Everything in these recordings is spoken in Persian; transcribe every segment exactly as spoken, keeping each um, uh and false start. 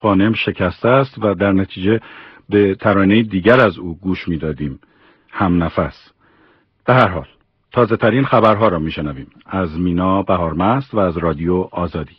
قانم شکسته است و در نتیجه به ترانه دیگر از او گوش می‌دادیم، هم نفس. به هر حال تازه ترین خبرها را میشنویم از مینا بهارمست و از رادیو آزادی.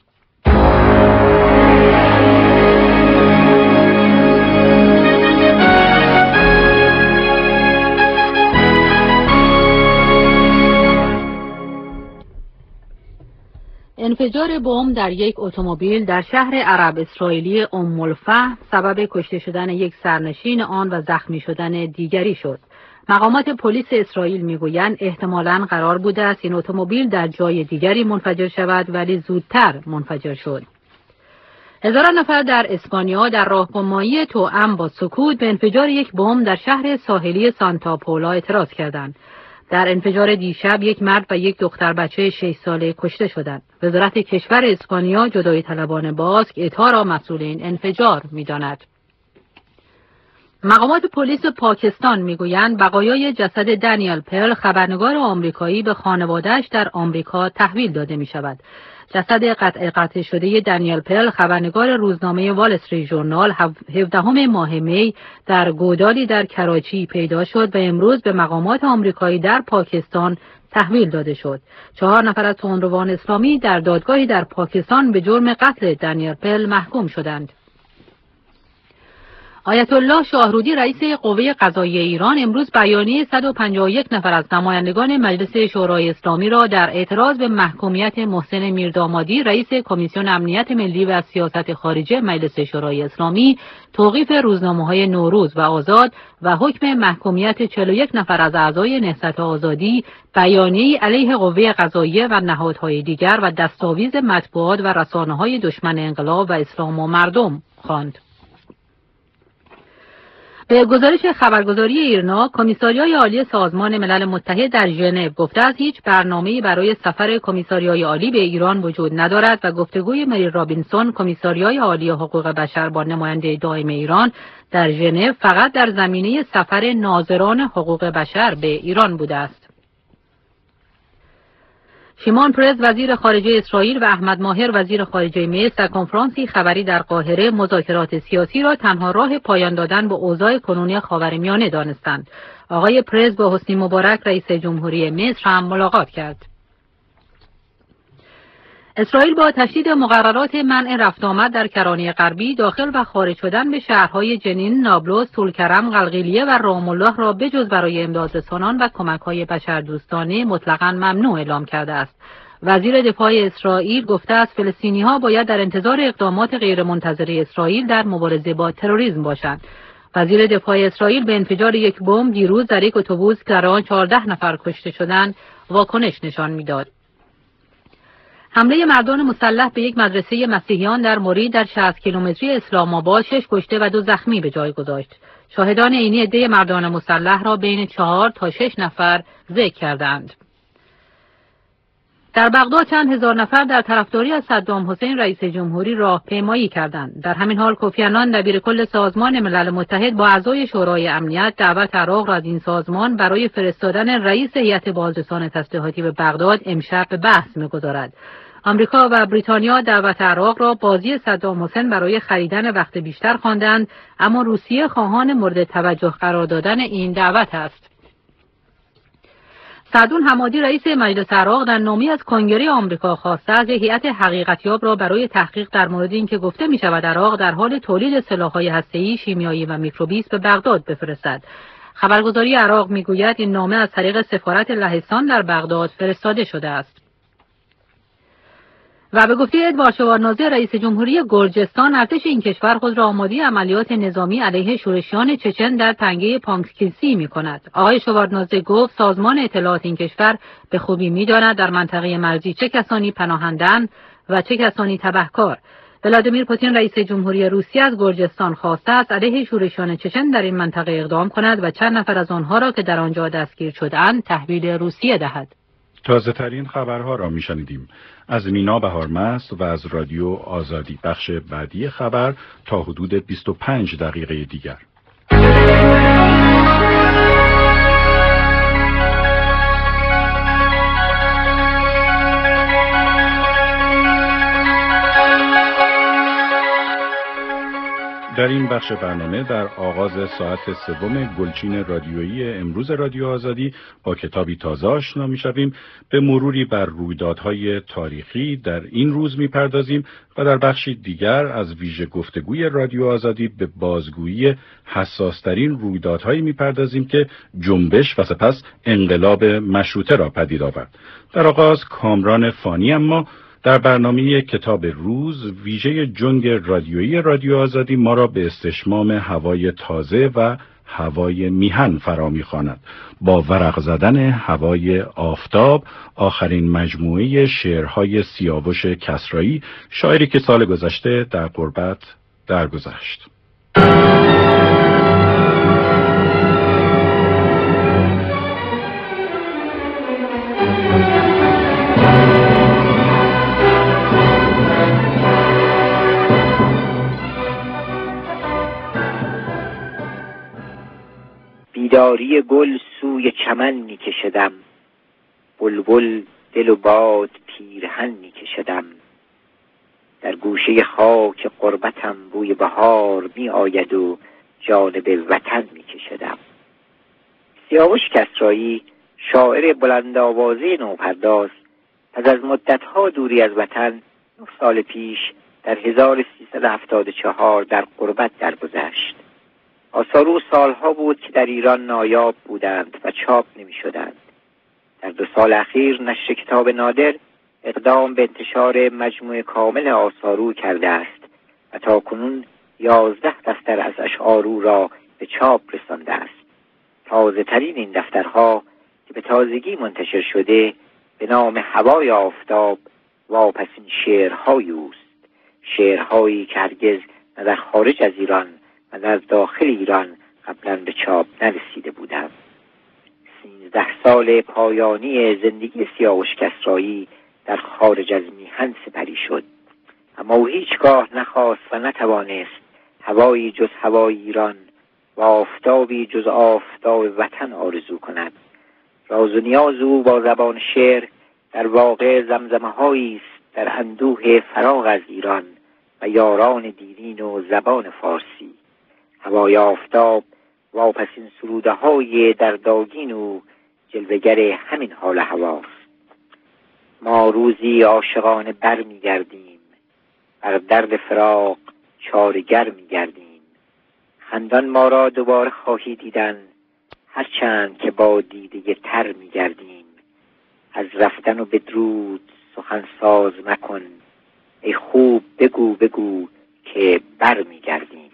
انفجار بمب در یک اتومبیل در شهر عرب اسرائیلی ام الفحم سبب کشته شدن یک سرنشین آن و زخمی شدن دیگری شد. مقامات پلیس اسرائیل میگویند احتمالاً قرار بوده است این اتومبیل در جای دیگری منفجر شود ولی زودتر منفجر شد. هزاران نفر در اسپانیا در راهپیمایی توأم با سکوت به انفجار یک بمب در شهر ساحلی سانتا پولا اعتراض کردند. در انفجار دیشب یک مرد و یک دختر بچه شش ساله کشته شدند. وزارت کشور اسپانیا جدایی طلبان باسک اتا را مسئول این انفجار می‌داند. مقامات پلیس پاکستان میگویند بقایای جسد دانیل پرل خبرنگار آمریکایی به خانواده‌اش در آمریکا تحویل داده می‌شود. جسد قطع قطع شده دانیل پرل خبرنگار روزنامه وال استریت ژورنال هفدهم ماه می در گودالی در کراچی پیدا شد و امروز به مقامات آمریکایی در پاکستان تحویل داده شد. چهار نفر از تندروان اسلامی در دادگاهی در پاکستان به جرم قتل دانیل پرل محکوم شدند. آیت الله شاهرودی رئیس قوه قضاییه ایران امروز بیانیه صد و پنجاه و یک نفر از نمایندگان مجلس شورای اسلامی را در اعتراض به محکومیت محسن میردامادی رئیس کمیسیون امنیت ملی و سیاست خارجه مجلس شورای اسلامی توقیف روزنامه‌های نوروز و آزاد و حکم محکومیت چهل و یک نفر از اعضای نهضت آزادی بیانیه‌ای علیه قوه قضاییه و نهادهای دیگر و دستاویز مطبوعات و رسانه‌های دشمن انقلاب و اسلام و مردم خواند. به گزارش خبرگزاری ایرنا، کمیساریای عالی سازمان ملل متحد در ژنو گفته است هیچ برنامه‌ای برای سفر کمیساریای عالی به ایران وجود ندارد و گفتگوی مری رابینسون کمیساریای عالی حقوق بشر با نماینده دائم ایران در ژنو فقط در زمینه سفر ناظران حقوق بشر به ایران بوده است. شیمون پرز وزیر خارجه اسرائیل و احمد ماهر وزیر خارجه مصر در کنفرانسی خبری در قاهره مذاکرات سیاسی را تنها راه پایان دادن به اوضاع کنونی خاورمیانه دانستند. آقای پرز با حسنی مبارک رئیس جمهوری مصر هم ملاقات کرد. اسرائیل با تشدید مقررات منع رفت آمد در کرانه غربی داخل و خارج شدن به شهرهای جنین، نابلس، طولکرم، قلقیلیه و رام الله را بجز برای امداد رسانان و کمک‌های بشردوستانه مطلقاً ممنوع اعلام کرده است. وزیر دفاع اسرائیل گفته است فلسطینی‌ها باید در انتظار اقدامات غیرمنتظره اسرائیل در مبارزه با تروریسم باشند. وزیر دفاع اسرائیل به انفجار یک بمب دیروز در یک اتوبوس که در آن چهارده نفر کشته شدند واکنش نشان می‌داد. حمله مردان مسلح به یک مدرسه مسیحیان در مرید در شصت کیلومتری اسلام آباد شش کشته و دو زخمی به جای گذاشت. شاهدان عینی عده مردان مسلح را بین چهار تا شش نفر ذکر کردند. در بغداد چند هزار نفر در طرفداری از صدام حسین رئیس جمهوری راهپیمایی کردند. در همین حال کوفی عنان دبیر کل سازمان ملل متحد با اعضای شورای امنیت دعوت عراق را از این سازمان برای فرستادن رئیس هیئت بازرسان تسلیحاتی به بغداد امشب به بحث می‌گذارد. آمریکا و بریتانیا دعوت عراق را بازی صدام حسین برای خریدن وقت بیشتر خواندند، اما روسیه خواهان مورد توجه قرار دادن این دعوت است. سعدون حمادی رئیس مجلس عراق در نامه‌ای از کنگره آمریکا خواسته است هیئت حقیقتیاب را برای تحقیق در مورد اینکه گفته می‌شود عراق در حال تولید سلاح‌های هسته‌ای، شیمیایی و میکروبی است به بغداد بفرستد. خبرگزاری عراق می‌گوید این نامه از طریق سفارت لهستان در بغداد فرستاده شده است. و به گفته ادوارد شوارنادزه رئیس جمهوری گرجستان، ارتش این کشور خود را آماده عملیات نظامی علیه شورشیان چچن در تنگه پانکسکیسی می‌کند. آقای شوارنادزه گفت سازمان اطلاعات این کشور به خوبی می‌داند در منطقه مرزی چه کسانی پناهنده‌اند و چه کسانی تبهکار. ولادیمیر پوتین رئیس جمهوری روسیه از گرجستان خواسته است علیه شورشیان چچن در این منطقه اقدام کند و چند نفر از آنها را که در آنجا دستگیر شده‌اند تحویل روسیه دهد. تازه ترین خبرها را میشنیدیم از مینا بهارمست و از رادیو آزادی. بخش بعدی خبر تا حدود بیست و پنج دقیقه دیگر. در این بخش برنامه در آغاز ساعت سوم گلچین رادیویی امروز رادیو آزادی با کتابی تازه آشنا می‌شویم. به مروری بر رویدادهای تاریخی در این روز می‌پردازیم و در بخشی دیگر از ویژه گفتگوی رادیو آزادی به بازگویی حساس‌ترین رویدادهایی می‌پردازیم که جنبش و سپس انقلاب مشروطه را پدید آورد. در آغاز کامران فانی اما در برنامه کتاب روز ویژه جنگ رادیویی رادیو آزادی ما را به استشمام هوای تازه و هوای میهن فرا می‌خواند. با ورق زدن هوای آفتاب، آخرین مجموعه شعرهای سیاوش کسرایی، شاعری که سال گذشته در غربت درگذشت. بیداری گل سوی چمن می کشدم، بلبل دل و باد پیرهن می کشدم. در گوشه خاک غربتم بوی بهار می آید و جانب وطن می کشدم. سیاوش کسرایی، شاعر بلند آوازه نوپرداز، پس از مدتها دوری از وطن نه سال پیش در هزار و سیصد و هفتاد و چهار در غربت درگذشت. آثارو سالها بود که در ایران نایاب بودند و چاپ نمی شدند. در دو سال اخیر نشر کتاب نادر اقدام به انتشار مجموعه کامل آثارو کرده است و تا کنون یازده دفتر از اشعارو را به چاپ رسانده است. تازه ترین این دفترها که به تازگی منتشر شده به نام هوای آفتاب واپسین شعرهای اوست. شعرهایی که هرگز نه در خارج از ایران و در داخل ایران قبلا به چاپ نرسیده بودند. سیزده سال پایانی زندگی سیاوش کسرایی در خارج از میهن سپری شد، اما او هیچگاه نخواست و نتوانست هوایی جز هوای ایران و آفتابی جز آفتاب وطن آرزو کند. راز و نیاز او با زبان شعر در واقع زمزمه هایی است در اندوه فراغ از ایران و یاران دیرین و زبان فارسی. هوای آفتاب واپسین سروده های در داگین و جلوگر همین حال هواست. ما روزی عاشقانه بر می گردیم، بر درد فراق چارگر می گردیم. خندان ما را دوباره خواهی دیدن، هرچند که با دیده تر می گردیم. از رفتن و بدرود سخن ساز مکن، ای خوب بگو بگو که بر می گردیم.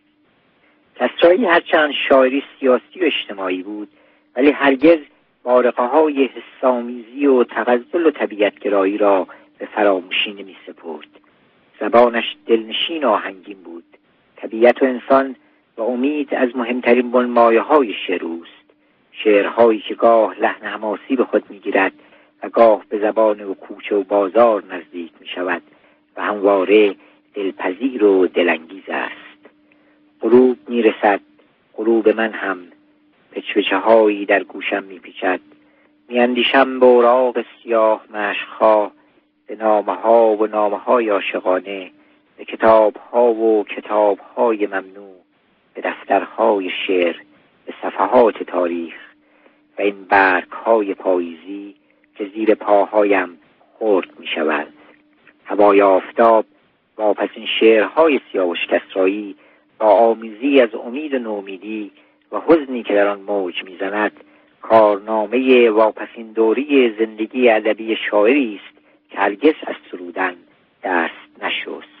کسرایی هرچند شاعری سیاسی و اجتماعی بود، ولی هرگز بارقه های حس‌آمیزی و تغزل و طبیعت‌گرایی را به فراموشی نمی سپرد. زبانش دلنشین و آهنگین بود. طبیعت و انسان و امید از مهمترین بنمایه های شعر اوست. شعرهایی که گاه لحن حماسی به خود می گیرد و گاه به زبان و کوچه و بازار نزدیک می شود و همواره دلپذیر و دلانگیز است. غروب می رسد، غروب من هم، پچپچه هایی در گوشم می پیچد. می اندیشم به اوراق سیاه مشق‌ها، به نامه ها و نامه های عاشقانه، به کتاب ها و کتاب های ممنوع، به دفترهای شعر، به صفحات تاریخ و این برگ های پاییزی که زیر پاهایم خرد می شود. هوای آفتاب واپسین شعرهای سیاوش کسرایی با آمیزی از امید و نومیدی و حزنی که در آن موج میزند، کارنامه واپسین دوری زندگی ادبی شاعری است که هرگز از سرودن دست نشست.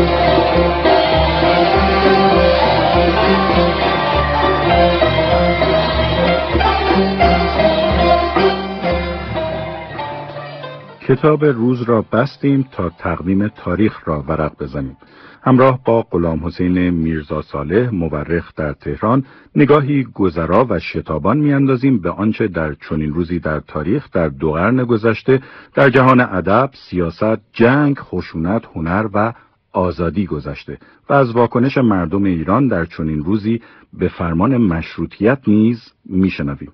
کتاب روز را بستیم تا تقویم تاریخ را ورق بزنیم. همراه با غلام حسین میرزا صالح مورخ در تهران نگاهی گذرا و شتابان میاندازیم به آنچه در چنین روزی در تاریخ در دو قرن گذشته در جهان ادب، سیاست، جنگ، خشونت، هنر و آزادی گذشته و از واکنش مردم ایران در چنین روزی به فرمان مشروطیت نیز میشنویم.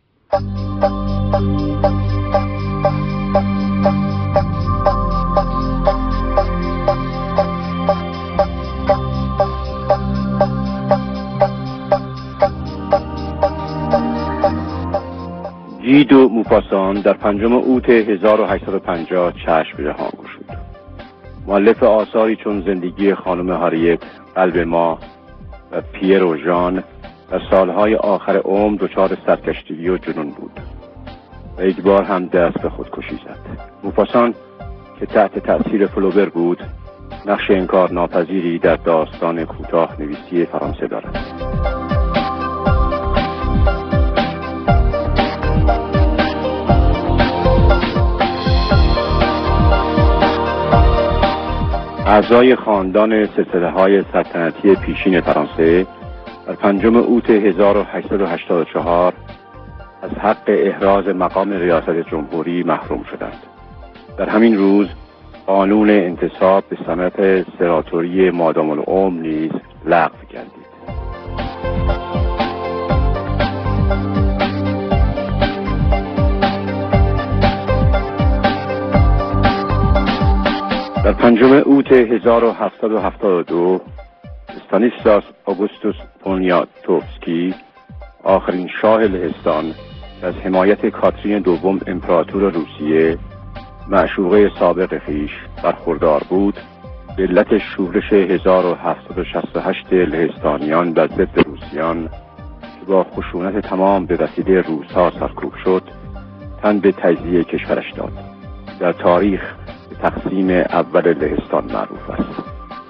جید و موپاسان در پنجم اوت هزار و هشتصد و پنجاه چشم جهان گشود. مؤلف آثاری چون زندگی خانم هاریت، قلب ما و پیر و ژان در سالهای آخر عمر دچار سرکشتگی و جنون بود و یک بار هم دست به خودکشی زد. موپاسان که تحت تأثیر فلوبر بود، نقش انکار ناپذیری در داستان کوتاه نویسی فرانسه دارد. اعضای خاندان سلسله های سلطنتی پیشین فرانسه در پنجم اوت هزار و هشتصد و هشتاد و چهار از حق احراز مقام ریاست جمهوری محروم شدند. در همین روز قانون انتصاب به سمت سناتوری مادام العمر نیز لغو گردید. در پنجم اوت هزار و هفتصد و هفتاد و دو استانیسلاس آگوستوس پونیاتوفسکی، آخرین شاه لهستان، از حمایت کاترین دوم امپراتور روسیه، معشوقه سابق خویش، برخوردار بود. به علت شورش هزار و هفتصد و شصت و هشت لهستانیان بر ضد روسیان که با خشونت تمام به وسیله روس‌ها سرکوب شد، تن به تجزیه کشورش داد. در تاریخ تقسیم اول لهستان معروف است.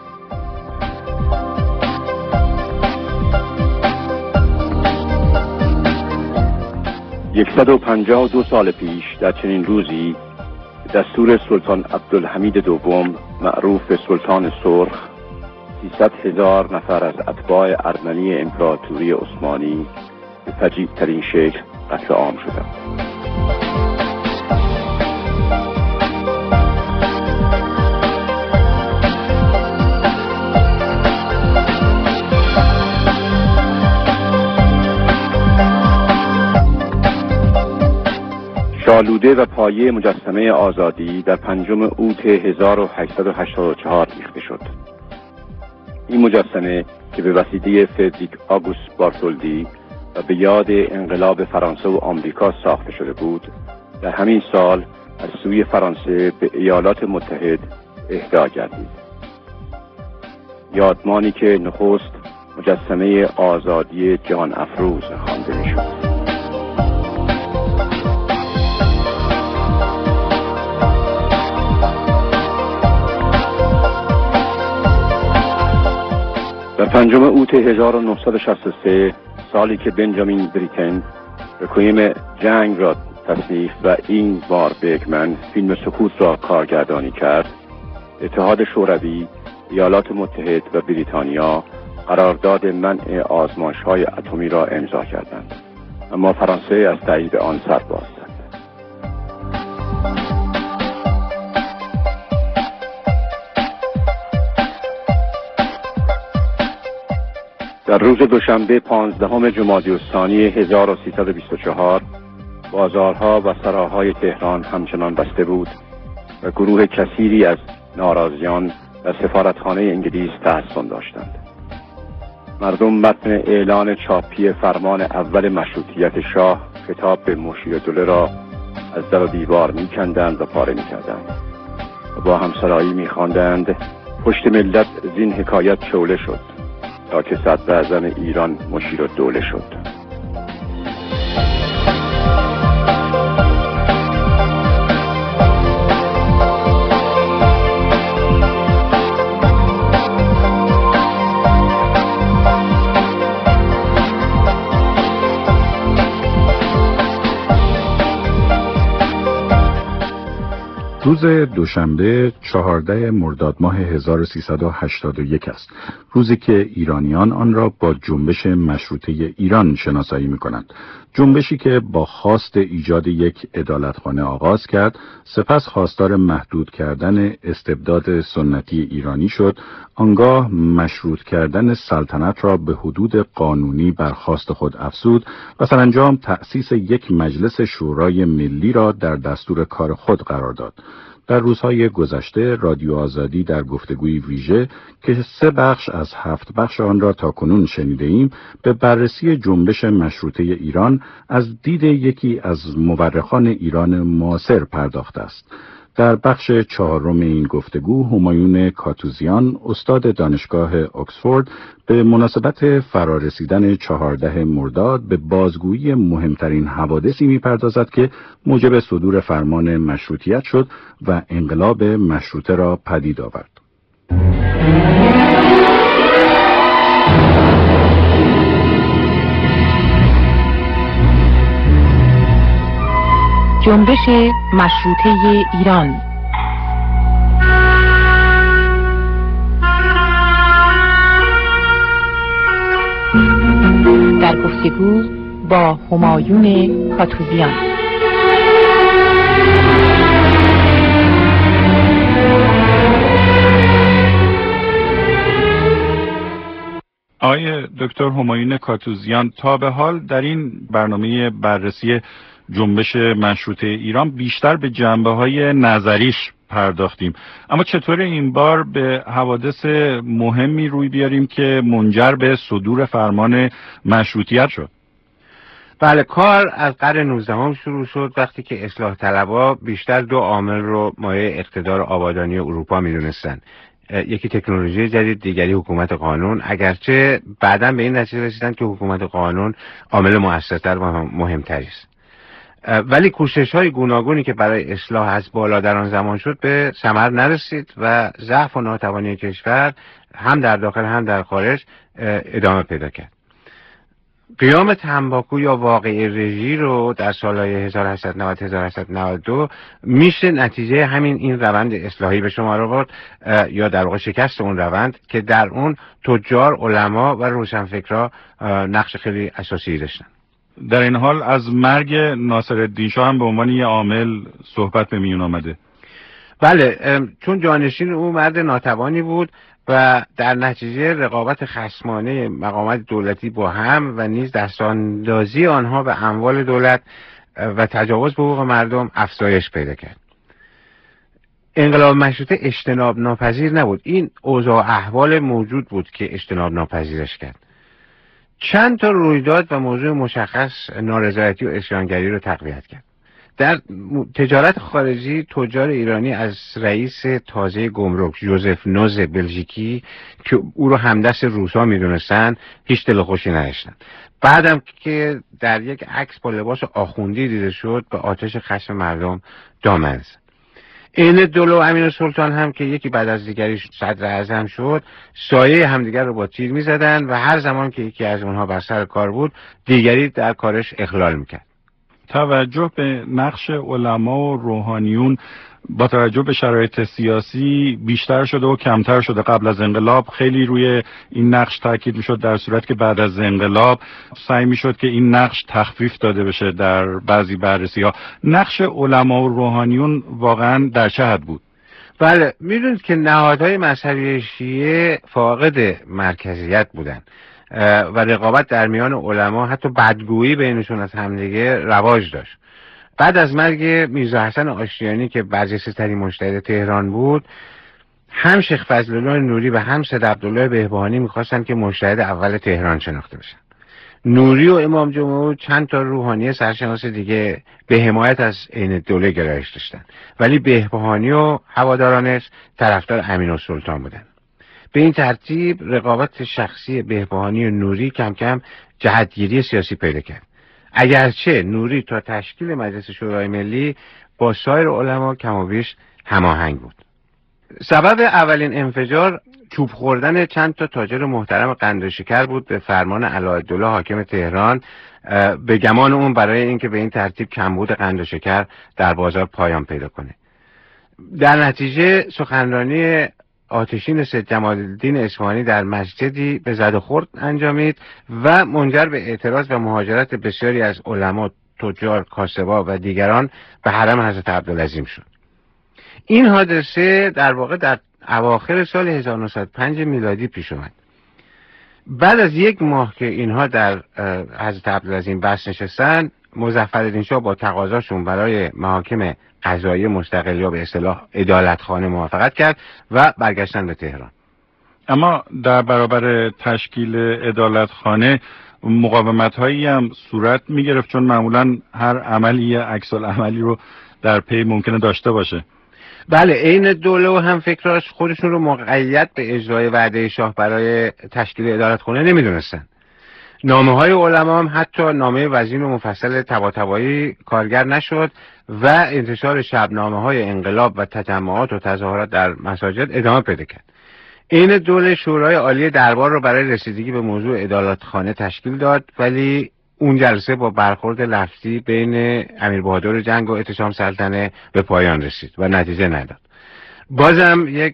صد و پنجاه و دو سال پیش در چنین روزی دستور سلطان عبدالحمید دوم معروف به سلطان سرخ سیصد هزار نفر از اتباع ارمنی امپراتوری عثمانی به فجیع‌ترین شکل قتل عام شدند. شالوده و پایه مجسمه آزادی در پنجم اوت هزار و هشتصد و هشتاد و چهار ریخته شد. این مجسمه که به وسیله فردریک آگوست بارتولدی و به یاد انقلاب فرانسه و آمریکا ساخته شده بود، در همین سال از سوی فرانسه به ایالات متحد اهدا گردید. یادمانی که نخست مجسمه آزادی جهان افروز خوانده می‌شد. در پنجم اوت هزار و نهصد و شصت و سه، سالی که بنجامین بریتن رکویم جنگ را تصنیف و این بار بیگمن فیلم سکوت را کارگردانی کرد، اتحاد شوروی، ایالات متحد و بریتانیا قرارداد منع آزمایش‌های اتمی را امضا کردند، اما فرانسه از تایید آن سر باز زد. در روز دوشنبه پانزدهم جمادی الثانی هزار و سیصد و بیست و چهار بازارها و سراهای تهران همچنان بسته بود و گروه کثیری از ناراضیان در سفارتخانه انگلیس تحصن داشتند. مردم متن اعلان چاپی فرمان اول مشروطیت شاه خطاب به مشیرالدوله را از در و دیوار می‌کندند و پاره می‌کردند و با همسرایی می‌خواندند پشت ملت زین حکایت شعله شد تا که صدراعظم ایران مشیرالدوله شد. روز دوشنبه چهاردهم مرداد ماه هزار و سیصد و هشتاد و یک است. روزی که ایرانیان آن را با جنبش مشروطه ایران شناسایی می‌کنند. جنبشی که با خواست ایجاد یک عدالتخانه آغاز کرد، سپس خواستار محدود کردن استبداد سنتی ایرانی شد، آنگاه مشروط کردن سلطنت را به حدود قانونی بر خواست خود افزود و سرانجام تأسیس یک مجلس شورای ملی را در دستور کار خود قرار داد. در روزهای گذشته رادیو آزادی در گفتگوی ویژه که سه بخش از هفت بخش آن را تاکنون شنیده ایم به بررسی جنبش مشروطه ایران از دید یکی از مورخان ایران معاصر پرداخته است. در بخش چهارم این گفتگو همایون کاتوزیان استاد دانشگاه اکسفورد به مناسبت فرارسیدن چهاردهم مرداد به بازگویی مهمترین حوادثی می‌پردازد که موجب صدور فرمان مشروطیت شد و انقلاب مشروطه را پدید آورد. جنبش مشروطه ایران. در گفتگو با همایون کاتوزیان. آقای دکتر همایون کاتوزیان، تا به حال در این برنامه بررسی جنبش مشروطه ایران بیشتر به جنبه‌های نظریش پرداختیم، اما چطور این بار به حوادث مهمی روی بیاریم که منجر به صدور فرمان مشروطیت شد؟ بله، کار از قرن نوزدهم شروع شد وقتی که اصلاح طلبها بیشتر دو عامل رو مایه اقتدار آبادانی اروپا می‌دونستند. یکی تکنولوژی جدید، دیگری حکومت قانون، اگرچه بعداً به این نتیجه رسیدند که حکومت قانون عامل مؤثرتر و مهمتری است. ولی کوشش‌های گوناگونی که برای اصلاح از بالا در آن زمان شد به ثمر نرسید و ضعف و ناتوانی کشور هم در داخل هم در خارج ادامه پیدا کرد. قیام تنباکو یا واقعه رژی رو در سالهای هزار و هشتصد و نود تا هزار و هشتصد و نود و دو میشه نتیجه همین این روند اصلاحی به شمار آورد، یا در واقع شکست اون روند که در اون تجار، علما و روشنفکرها نقش خیلی اساسی داشتن. در این حال از مرگ ناصرالدین شاه هم به عنوان یه عامل صحبت به میون آمده. بله، چون جانشین او مرد ناتوانی بود و در نتیجه رقابت خصمانه مقامات دولتی با هم و نیز دستاندازی آنها به اموال دولت و تجاوز به حقوق مردم افزایش پیدا کرد. انقلاب مشروطه اجتناب ناپذیر نبود، این اوضاع احوال موجود بود که اجتناب ناپذیرش کرد. چند تا رویداد و موضوع مشخص نارضایتی و عصیانگری رو تقویت کرد. در تجارت خارجی تجار ایرانی از رئیس تازه گمرک ژوزف نوز بلژیکی که او رو همدست روسا میدونستن هیچ دل خوشی نداشتن. بعدم که در یک عکس با لباس آخوندی دیده شد به آتش خشم مردم دامن زد. این دولو و امین سلطان هم که یکی بعد از دیگری صدر اعظم شد سایه همدیگر رو با تیر می زدن و هر زمان که یکی از اونها بر سر کار بود دیگری در کارش اخلال میکرد. توجه به نقش علما و روحانیون با توجه به شرایط سیاسی بیشتر شده و کمتر شده. قبل از انقلاب خیلی روی این نقش تاکید میشد، در صورت که بعد از انقلاب سعی میشد که این نقش تخفیف داده بشه در بعضی بررسی ها. نقش علما و روحانیون واقعا در چه حد بود؟ بله، میدونید که نهادهای مذهبی شیعه فاقد مرکزیت بودن و رقابت در میان علما، حتی بدگویی بینشون از همدیگه رواج داشت. بعد از مرگ میرزا حسن آشتیانی که برجسته ترین مجتهد تهران بود، هم شیخ فضلالله نوری و هم سید عبدالله بهبهانی میخواستن که مجتهد اول تهران شناخته بشن. نوری و امام جمعه و چند تا روحانی سرشناس دیگه به حمایت از عین الدوله گرایش داشتن، ولی بهبهانی و هوادارانش طرفدار امین‌السلطان بودن. به این ترتیب رقابت شخصی بهبهانی و نوری کم کم جهتگیری سیاسی پیدا کرد. اگرچه نوری تا تشکیل مجلس شورای ملی با سایر علما کم و بیش هماهنگ بود. سبب اولین انفجار چوب خوردن چند تا تاجر محترم قند و شکر بود به فرمان علاءالدوله حاکم تهران، به گمان اون برای اینکه به این ترتیب کمبود قند و شکر در بازار پایان پیدا کنه. در نتیجه سخنرانی آتشین سید جمال الدین اصفهانی در مسجدی به زد و خورد انجامید و منجر به اعتراض و مهاجرت بسیاری از علما، تجار، کاسبا و دیگران به حرم حضرت عبدالعظیم شد. این حادثه در واقع در اواخر سال هزار و نهصد و پنج میلادی پیش اومد. بعد از یک ماه که اینها در حضرت عبدالعظیم بس نشستن، مظفرالدین شاه با تقاضاشون برای محاکم قضایی مستقل یا به اصطلاح عدالتخانه موافقت کرد و برگشتن به تهران. اما در برابر تشکیل عدالتخانه مقاومت هایی هم صورت می گرفت، چون معمولا هر عملی عکس العملی رو در پی ممکنه داشته باشه. بله، این دوله و هم فکراش خودشون رو مقید به اجرای وعده شاه برای تشکیل عدالتخانه نمیدونستن. نامه های علما هم حتی نامه وزین و مفصل طباطبایی کارگر نشد و انتشار شبنامه های انقلاب و تجمعات و تظاهرات در مساجد ادامه پیدا کرد. این دوله شورای عالی دربار رو برای رسیدگی به موضوع عدالتخانه تشکیل داد، ولی اون جلسه با برخورد لفظی بین امیر بهادر جنگ و احتشام سلطنه به پایان رسید و نتیجه نداد. بازم یک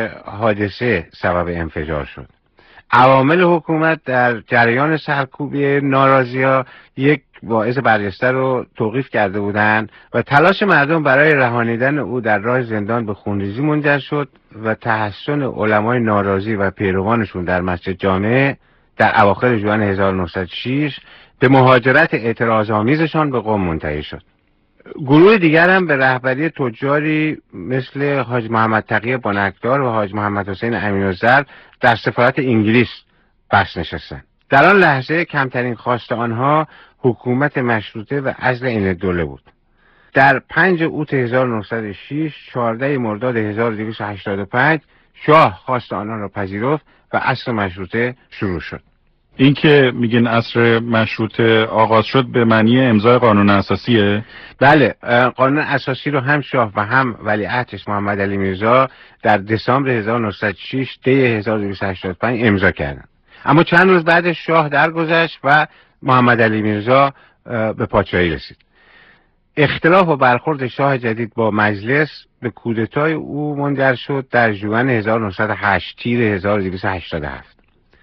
حادثه سبب انفجار شد. عوامل حکومت در جریان سرکوبی ناراضی‌ها یک واعظ برجسته رو توقیف کرده بودند و تلاش مردم برای رهانیدن او در راه زندان به خونریزی منجر شد و تحسن علمای ناراضی و پیروانشون در مسجد جامع در اواخر ژوئن هزار و نهصد و شش به مهاجرت اعتراض‌آمیزشان به قم منتهی شد. گروه دیگر هم به رهبری تجاری مثل حاج محمد تقی بنکدار و حاج محمد حسین امین‌الزر در سفارت انگلیس بس نشستند. در آن لحظه کمترین خواست آنها حکومت مشروطه و عزل عین‌الدوله بود. در پنج اوت هزار و نهصد و شش، چهاردهم مرداد هزار و دویست و هشتاد و پنج شاه خواست آنها را پذیرفت و عصر مشروطه شروع شد. این که میگن عصر مشروطه آغاز شد به معنی امضای قانون اساسیه؟ بله، قانون اساسی رو هم شاه و هم ولیعهدش محمد علی میرزا در دسامبر هزار و نهصد و شش دی هزار و دویست و هشتاد و پنج امضا کردند. اما چند روز بعدش شاه درگذشت و محمد علی میرزا به پادشاهی رسید. اختلاف و برخورد شاه جدید با مجلس به کودتای او منجر شد در ژوئن هزار و نهصد و هشت تیر هزار و دویست و هشتاد و هفت.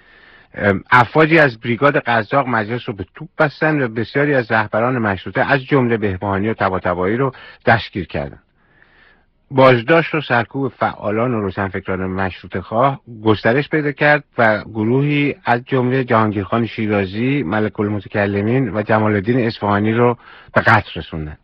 افواجی از بریگاد قزاق مجلس رو به توپ بستند و بسیاری از رهبران مشروطه از جمله بهبهانی و طباطبایی رو دستگیر کردند. بازداشت و سرکوب فعالان و روشنفکران مشروطه خواه گسترش پیدا کرد و گروهی از جمله جهانگیرخان شیرازی، ملک المتکلمین و جمال الدین اصفهانی رو به قتل رسوندند.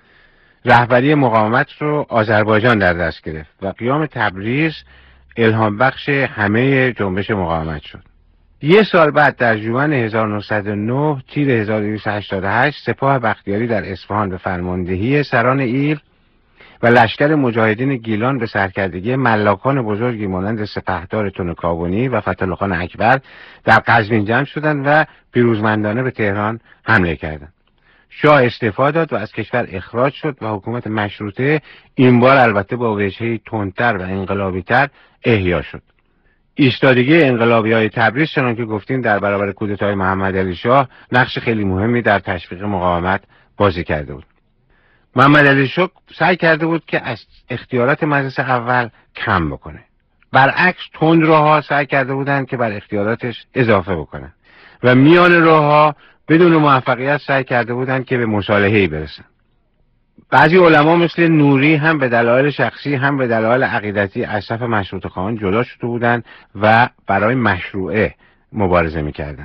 رهبری مقاومت رو آذربایجان در دست گرفت و قیام تبریز الهام بخش همه جنبش مقاومت شد. یه سال بعد در ژوئن هزار و نهصد و نه تیر هزار و دویست و هشتاد و هشت سپاه بختیاری در اصفهان به فرماندهی سران ایل و لشکر مجاهدین گیلان به سرکردگی ملاکان بزرگی مانند سپهدار تونکابونی و فتح‌الله خان اکبر در قزوین جمع شدند و پیروزمندانه به تهران حمله کردند. شاه استعفا داد و از کشور اخراج شد و حکومت مشروطه این بار البته با وجهه‌ای تندتر و انقلابی‌تر احیا شد. ایستادگی انقلابی‌های تبریز چنان که گفتیم در برابر کودتای محمد علی شاه نقش خیلی مهمی در تشویق مقاومت بازی کرده بود. محمد علی شاه سعی کرده بود که از اختیارات مجلس اول کم بکنه. برعکس تندروها سعی کرده بودند که بر اختیاراتش اضافه بکنن و میان راهها بدون موفقیت سعی کرده بودند که به مصالحه‌ای برسن. بعضی علما مثل نوری هم به دلایل شخصی هم به دلایل عقیدتی از صف مشروطه خواهان جدا شده بودند و برای مشروعه مبارزه می‌کردند.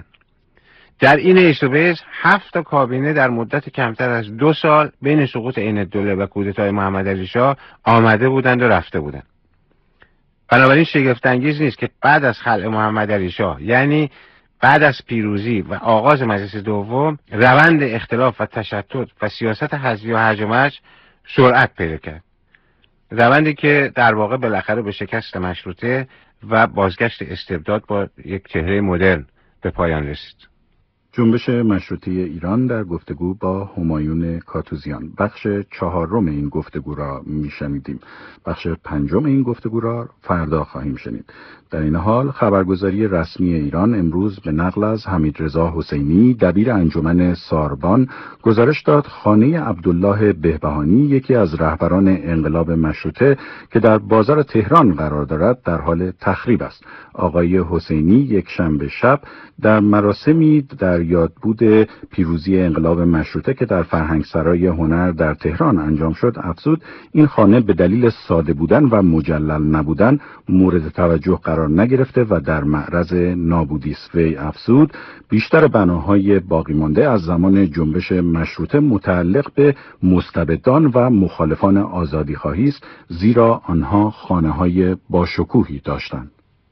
در این ایستوبیز هفت تا کابینه در مدت کمتر از دو سال بین سقوط عین‌الدوله و کودتای محمد علی شاه آمده بودند و رفته بودند. بنابراین شگفت انگیز نیست که بعد از خلع محمد علی شاه، یعنی بعد از پیروزی و آغاز مجلس دوم، روند اختلاف و تشتت و سیاست حزبی و هرج و مرج سرعت پیدا کرد. روندی که در واقع بالاخره به شکست مشروطه و بازگشت استبداد با یک چهره مدرن به پایان رسید. جنبش مشروطه ایران در گفتگو با همایون کاتوزیان. بخش چهارم این گفتگو را میشنیدیم. بخش پنجم این گفتگو را فردا خواهیم شنید. در این حال خبرگزاری رسمی ایران امروز به نقل از حمیدرضا حسینی دبیر انجمن ساربان گزارش داد خانه عبدالله بهبهانی، یکی از رهبران انقلاب مشروطه که در بازار تهران قرار دارد، در حال تخریب است. آقای حسینی یک شنبه شب در مراسمی در یادبود پیروزی انقلاب مشروطه که در فرهنگسرای هنر در تهران انجام شد افزود این خانه به دلیل ساده بودن و مجلل نبودن مورد توجه قرار نگرفته و در معرض نابودی است. وی افزود بیشتر بناهای باقی مانده از زمان جنبش مشروطه متعلق به مستبدان و مخالفان آزادیخواهی است، زیرا آنها خانه‌های باشکوهی داشتند.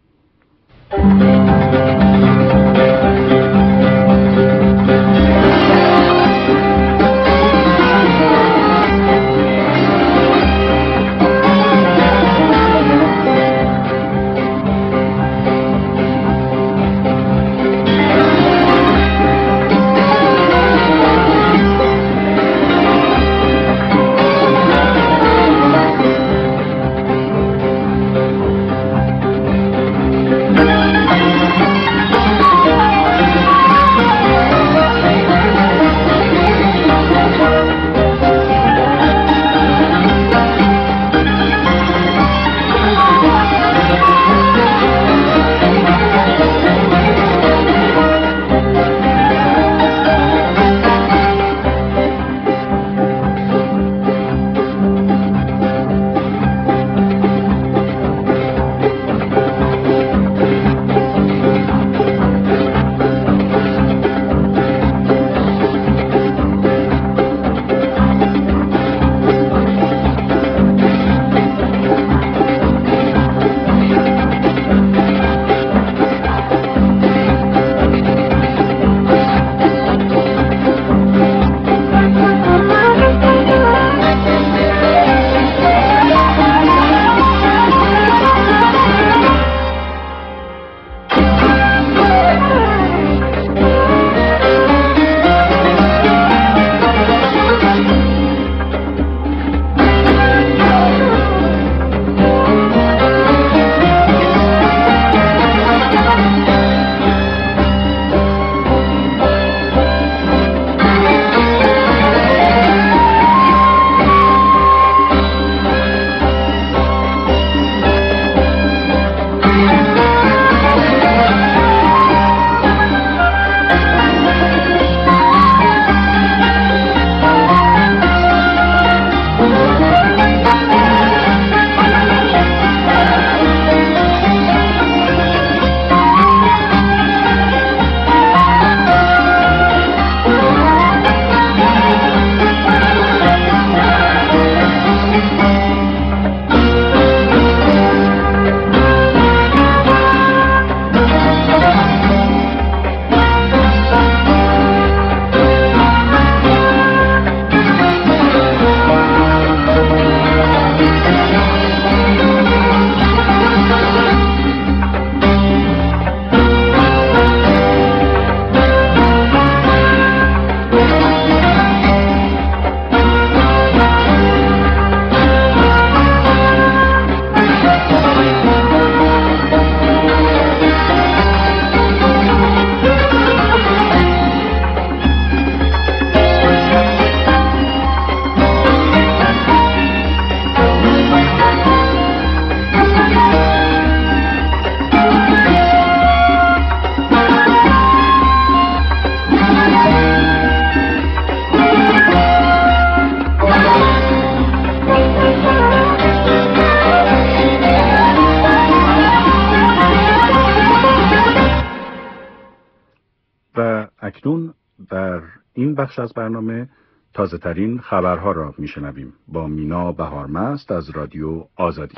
اکنون در این بخش از برنامه تازه ترین خبرها را میشنویم با مینا بهارمست از رادیو آزادی.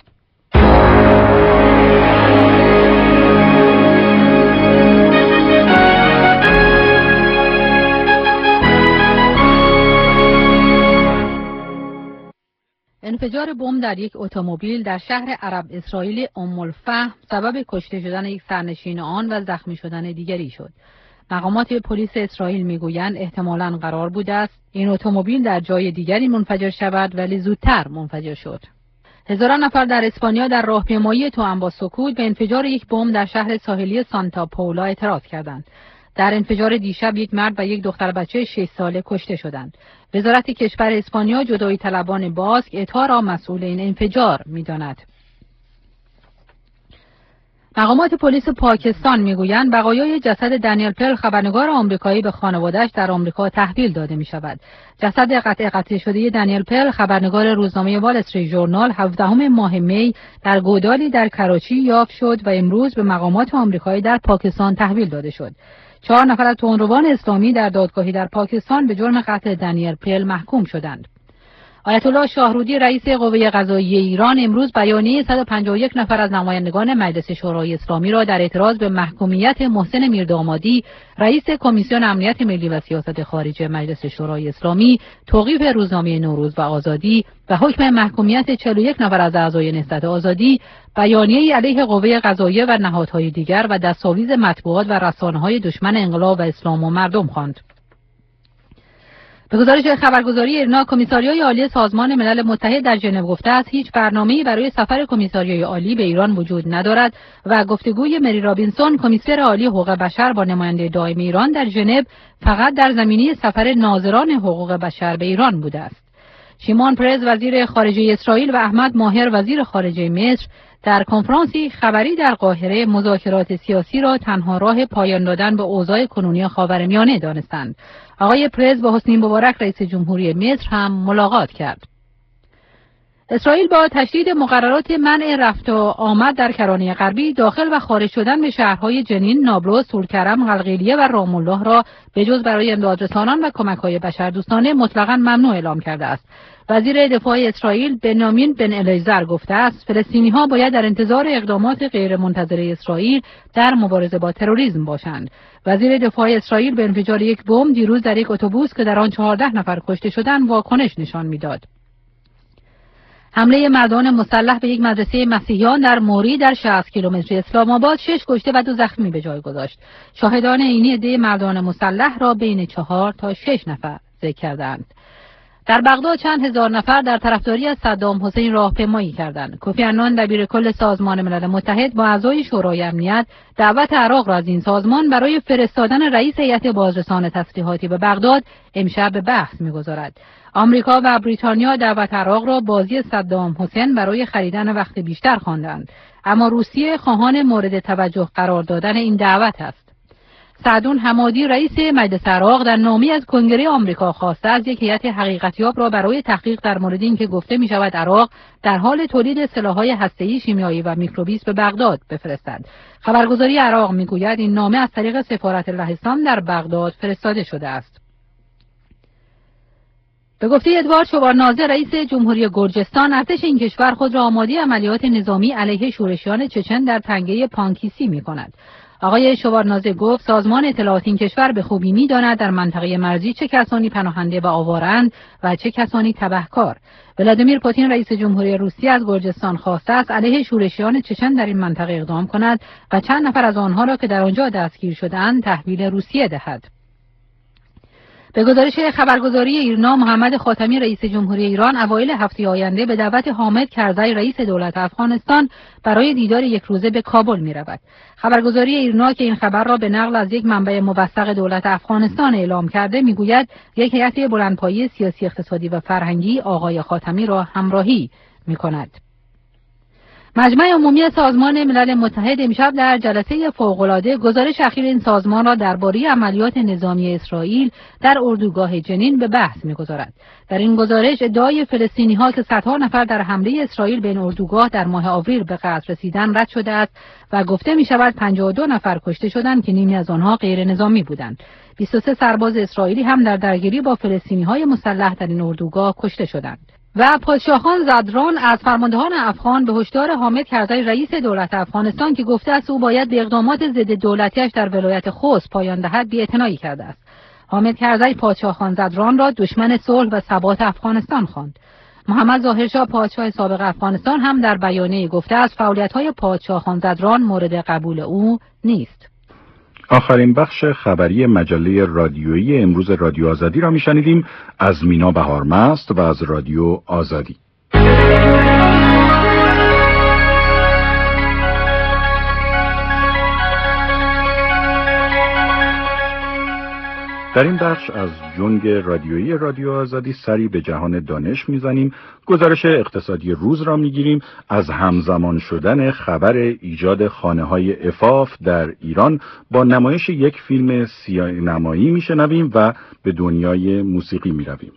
انفجار بمب در یک اتومبیل در شهر عرب اسرائیلی ام الفهم سبب کشته شدن یک سرنشین آن و زخمی شدن دیگری شد. مقامات پلیس اسرائیل میگویند احتمالاً قرار بوده است این اتومبیل در جای دیگری منفجر شود ولی زودتر منفجر شد. هزاران نفر در اسپانیا در راهپیمایی توأم با سکوت به انفجار یک بمب در شهر ساحلی سانتا پولا اعتراض کردند. در انفجار دیشب یک مرد و یک دختر بچه شش ساله کشته شدند. وزارت کشور اسپانیا جدایی طلبان باسک اتا را مسئول این انفجار می‌داند. مقامات پلیس پاکستان میگویند بقایای جسد دنیل پل خبرنگار آمریکایی به خانواده‌اش در آمریکا تحویل داده می‌شود. جسد قطع قطع شده دنیل پل خبرنگار روزنامه وال استریت ژورنال هفدهم ماه می در گودالی در کراچی یافت شد و امروز به مقامات آمریکایی در پاکستان تحویل داده شد. چهار نفر از تندروان اسلامی در دادگاهی در پاکستان به جرم قتل دنیل پل محکوم شدند. آیت الله شاهرودی رئیس قوه قضاییه ایران امروز بیانیه صد و پنجاه و یک نفر از نمایندگان مجلس شورای اسلامی را در اعتراض به محکومیت محسن میردامادی رئیس کمیسیون امنیت ملی و سیاست خارجه مجلس شورای اسلامی توقیف روزنامه نوروز و آزادی و حکم محکومیت چهل و یک نفر از اعضای نهضت آزادی، بیانیه علیه قوه قضاییه و نهادهای دیگر و دستاویز مطبوعات و رسانه‌های دشمن انقلاب و اسلام و مردم خواند. به گزارش خبرگزاری ایرنا، کمیساریای عالی سازمان ملل متحد در ژنو گفته است هیچ برنامه‌ای برای سفر کمیساریای عالی به ایران وجود ندارد و گفتگوی مری رابینسون کمیسر عالی حقوق بشر با نماینده دائم ایران در ژنو فقط در زمینه سفر ناظران حقوق بشر به ایران بوده است. شیمون پرز وزیر خارجه اسرائیل و احمد ماهر وزیر خارجه مصر در کنفرانسی خبری در قاهره مذاکرات سیاسی را تنها راه پایان دادن به اوضاع کنونی خاورمیانه دانستند. آقای پرز با حسنی مبارک رئیس جمهوری مصر هم ملاقات کرد. اسرائیل با تشدید مقررات منع رفت و آمد در کرانه غربی داخل و خارج شدن به شهرهای جنین، نابلس، طولکرم، قلقیلیه و رام الله را به جز برای امدادرسانان و کمک‌های بشردوستانه مطلقاً ممنوع اعلام کرده است. وزیر دفاع اسرائیل بنیامین بن الیزر گفته است فلسطینی‌ها باید در انتظار اقدامات غیرمنتظره اسرائیل در مبارزه با تروریسم باشند. وزیر دفاع اسرائیل به انفجار یک بمب دیروز در یک اتوبوس که در آن چهارده نفر کشته شدند واکنش نشان می‌داد. حمله مردان مسلح به یک مدرسه مسیحیان در موری در شصت کیلومتری اسلام آباد شش کشته و دو زخمی به جای گذاشت. شاهدان عینی عده مردان مسلح را بین چهار تا شش نفر ذکر کردند. در بغداد چند هزار نفر در طرفداری از صدام حسین راهپیمایی کردند. کوفی عنان دبیر کل سازمان ملل متحد با اعضای شورای امنیت دعوت عراق را از این سازمان برای فرستادن رئیس هیئت بازرسان تسلیحاتی به بغداد امشب به بحث می‌گذارد. آمریکا و بریتانیا دعوت عراق را بازی صدام حسین برای خریدن وقت بیشتر خواندند، اما روسیه خواهان مورد توجه قرار دادن این دعوت است. سعدون حمادی رئیس مجلس عراق در نامه‌ای از کنگره آمریکا خواسته از یک هیئت حقیقتیاب را برای تحقیق در مورد اینکه گفته می‌شود عراق در حال تولید سلاح‌های هسته‌ای، شیمیایی و میکروبی به بغداد بفرستد. خبرگزاری عراق می‌گوید این نامه از طریق سفارت لهستان در بغداد فرستاده شده است. به گفته ادوارد شوارنازه رئیس جمهوری گرجستان، ارتش این کشور خود را آماده عملیات نظامی علیه شورشیان چچن در تنگه پانکیسی می‌کند. آقای شوارنازه گفت سازمان اطلاعات این کشور به خوبی می‌داند در منطقه مرزی چه کسانی پناهنده و آوارند و چه کسانی تبهکار. ولادیمیر پوتین رئیس جمهوری روسیه از گرجستان خواسته است علیه شورشیان چچن در این منطقه اقدام کند و چند نفر از آنها را که در آنجا دستگیر شده‌اند تحویل روسیه دهد. به گزارش خبرگزاری ایرنا، محمد خاتمی رئیس جمهوری ایران اوایل هفته آینده به دعوت حامد کرزی رئیس دولت افغانستان برای دیدار یک روزه به کابل می رود. خبرگزاری ایرنا که این خبر را به نقل از یک منبع موثق دولت افغانستان اعلام کرده میگوید یک هیئت بلندپایه سیاسی، اقتصادی و فرهنگی آقای خاتمی را همراهی می کند. مجمع عمومی سازمان ملل متحد امشب در جلسه فوق‌العاده گزارش اخیر این سازمان را درباره عملیات نظامی اسرائیل در اردوگاه جنین به بحث می‌گذارد. در این گزارش ادعای فلسطینی‌ها که صدها نفر در حمله اسرائیل به این اردوگاه در ماه آوریل به قتل رسیدند رد شده است و گفته می‌شود پنجاه و دو نفر کشته شدند که نیمی از آنها غیر نظامی بودند. بیست و سه سرباز اسرائیلی هم در درگیری با فلسطینی‌های مسلح در این اردوگاه کشته شدند. و پادشاهان زدران از فرماندهان افغان به هشدار حامد کرزی رئیس دولت افغانستان که گفته است او باید به اقدامات ضد دولتیش در ولایت خوست پایان دهد بی‌اعتنایی کرده است. حامد کرزی پادشاهان زدران را دشمن صلح و ثبات افغانستان خواند. محمد ظاهرشاه پادشاه سابق افغانستان هم در بیانیه‌ای گفته است فعالیت‌های پادشاهان زدران مورد قبول او نیست. آخرین بخش خبری مجله رادیویی امروز رادیو آزادی را میشنیدیم از مینا بهارمست و از رادیو آزادی. در این بخش از جنگ رادیویی رادیو آزادی سری به جهان دانش میزنیم. گزارش اقتصادی روز را میگیریم. از همزمان شدن خبر ایجاد خانه‌های عفاف در ایران با نمایش یک فیلم سینمایی میشنویم و به دنیای موسیقی میرویم.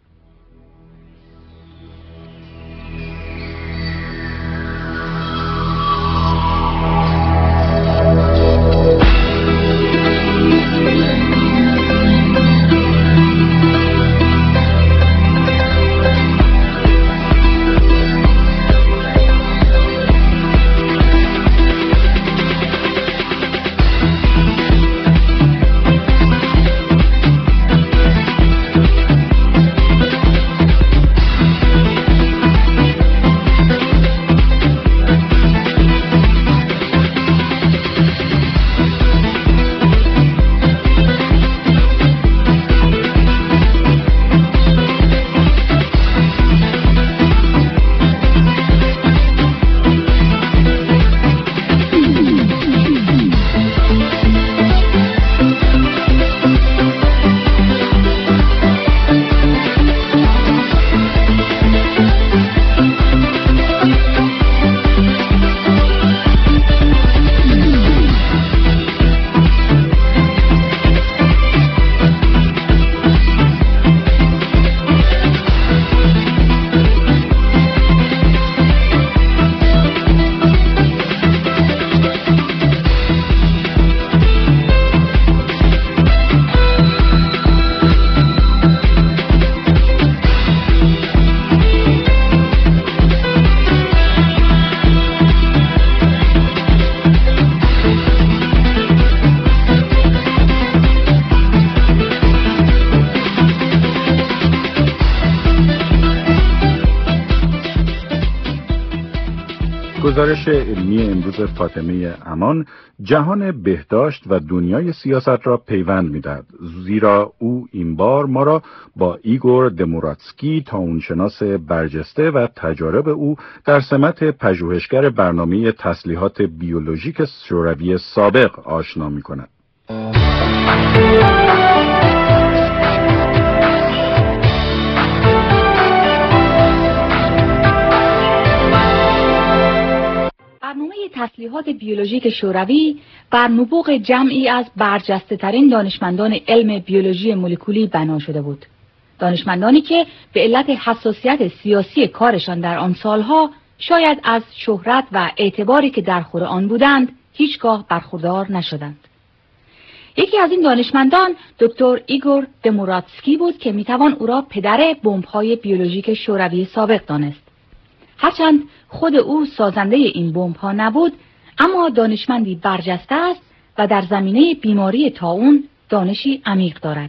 گزارش علمی امروز فاطمه امان جهان بهداشت و دنیای سیاست را پیوند می‌دهد، زیرا او این بار ما را با ایگور دموراتسکی طاعونشناس برجسته و تجارب او در سمت پژوهشگر برنامه تسلیحات بیولوژیک شوروی سابق آشنا می‌کند. برنامه تسلیحات بیولوژیک شوروی بر نبوغ جمعی از برجسته‌ترین دانشمندان علم بیولوژی مولکولی بنا شده بود. دانشمندانی که به علت حساسیت سیاسی کارشان در آن سالها شاید از شهرت و اعتباری که در خور آن بودند هیچگاه برخوردار نشدند. یکی از این دانشمندان دکتر ایگور دموراتسکی بود که میتوان او را پدر بمب‌های بیولوژیک شوروی سابق دانست. هرچند خود او سازنده این بمب‌ها نبود، اما دانشمندی برجسته است و در زمینه بیماری طاعون دانشی عمیق دارد.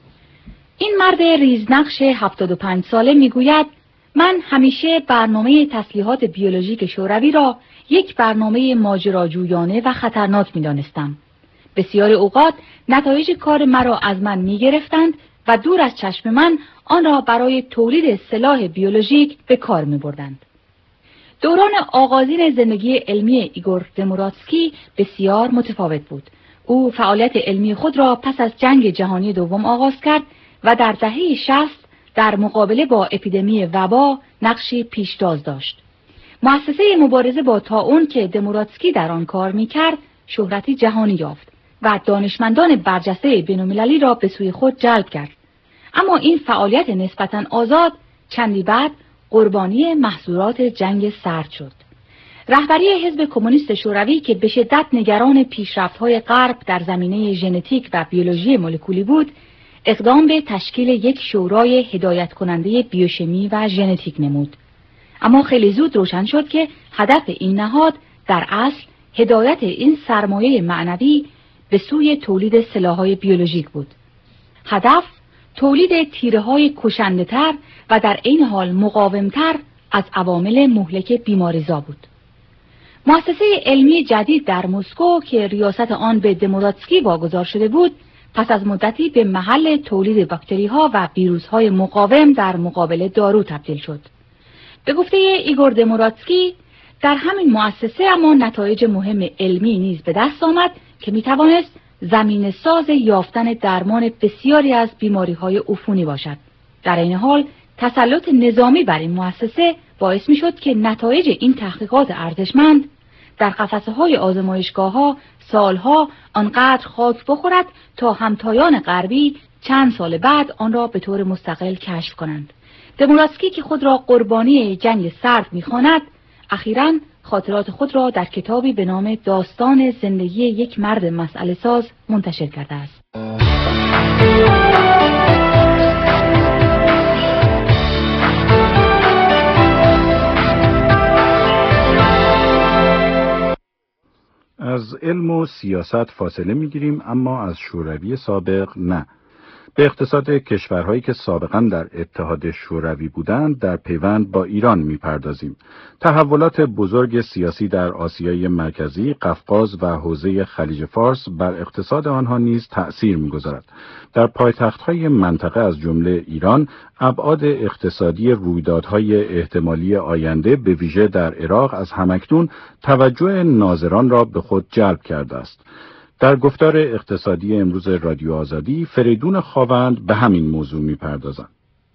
این مرد ریزنقش هفتاد و پنج ساله میگوید: من همیشه برنامه تسلیحات بیولوژیک شوروی را یک برنامه ماجراجویانه و خطرناک می‌دانستم. بسیار اوقات نتایج کار مرا از من می‌گرفتند و دور از چشم من آن را برای تولید سلاح بیولوژیک به کار می‌بردند. دوران آغازین زندگی علمی ایگور دموراتسکی بسیار متفاوت بود. او فعالیت علمی خود را پس از جنگ جهانی دوم آغاز کرد و در دهه شصت در مقابله با اپیدمی وبا نقشی پیشتاز داشت. مؤسسه مبارزه با طاعون که دموراتسکی در آن کار می‌کرد، شهرتی جهانی یافت و دانشمندان برجسته بین‌المللی را به سوی خود جلب کرد. اما این فعالیت نسبتاً آزاد چندی بعد قربانی محصولات جنگ سرد شد. رهبری حزب کمونیست شوروی که به شدت نگران پیشرفت‌های غرب در زمینه ژنتیک و بیولوژی مولکولی بود، اقدام به تشکیل یک شورای هدایت کننده بیوشیمی و ژنتیک نمود. اما خیلی زود روشن شد که هدف این نهاد در اصل هدایت این سرمایه معنوی به سوی تولید سلاح‌های بیولوژیک بود. هدف تولید تیره‌های کشنده‌تر و در این حال مقاومتر از عوامل مهلک بیماریزا بود. مؤسسه علمی جدید در مسکو که ریاست آن به دموراتسکی واگذار شده بود، پس از مدتی به محل تولید باکتری‌ها و ویروس‌های مقاوم در مقابل دارو تبدیل شد. به گفته ایگور دموراتسکی، در همین مؤسسه اما نتایج مهم علمی نیز به دست آمد که می‌توانست زمینه ساز یافتن درمان بسیاری از بیماری‌های عفونی باشد. در این حال تسلط نظامی بر این مؤسسه باعث می‌شد که نتایج این تحقیقات ارزشمند در قفسه‌های آزمایشگاه‌ها سالها آنقدر خاک بخورد تا همتایان غربی چند سال بعد آن را به طور مستقل کشف کنند. دموراتسکی که خود را قربانی جنگ سرد می‌خواند، اخیراً خاطرات خود را در کتابی به نام داستان زندگی یک مرد مسئله ساز منتشر کرده است. از علم و سیاست فاصله میگیریم، اما از شوروی سابق نه. به اقتصاد کشورهایی که سابقاً در اتحاد شوروی بودند در پیوند با ایران میپردازیم. تحولات بزرگ سیاسی در آسیای مرکزی، قفقاز و حوزه خلیج فارس بر اقتصاد آنها نیز تأثیر میگذارد. در پایتخت‌های منطقه از جمله ایران، ابعاد اقتصادی رویدادهای احتمالی آینده به ویژه در عراق از همکنون توجه ناظران را به خود جلب کرده است. در گفتار اقتصادی امروز رادیو آزادی، فریدون خاوند به همین موضوع می‌پردازند.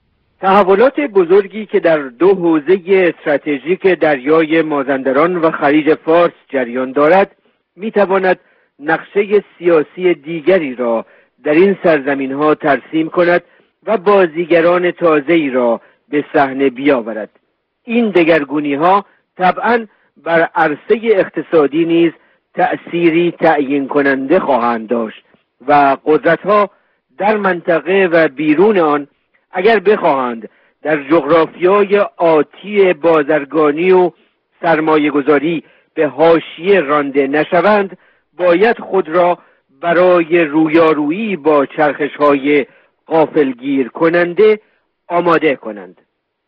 تحولات بزرگی که در دو حوزه استراتژیک دریای مازندران و خلیج فارس جریان دارد، می‌تواند نقشه سیاسی دیگری را در این سرزمین‌ها ترسیم کند و بازیگران تازه‌ای را به صحنه بیاورد. این دگرگونی‌ها طبعاً بر عرصه اقتصادی نیز تأثیری تعیین کننده خواهند داشت و قدرت‌ها در منطقه و بیرون آن اگر بخواهند در جغرافیای آتی بازرگانی و سرمایه‌گذاری به حاشیه رانده نشوند، باید خود را برای رویارویی با چرخش‌های غافلگیر کننده آماده کنند.